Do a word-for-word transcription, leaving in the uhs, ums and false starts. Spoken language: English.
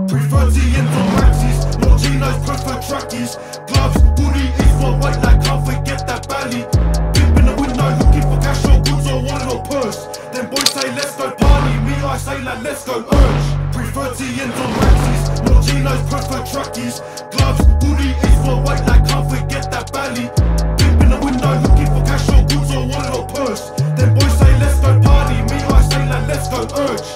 Prefer T-ins or maxis, no chinos, prefer trackies. Gloves, hoodie, is for white like can't forget that belly. Dip in the window looking for cash or goods or wallet or purse. Then boys say let's go party, me I say like let's go urge. Prefer T-ins or maxis, no chinos, prefer trackies. Gloves, hoodie, is for white like can't forget that belly. Dip in the window looking for cash or goods or wallet or purse. Then boys say let's go party, me I say like let's go urge.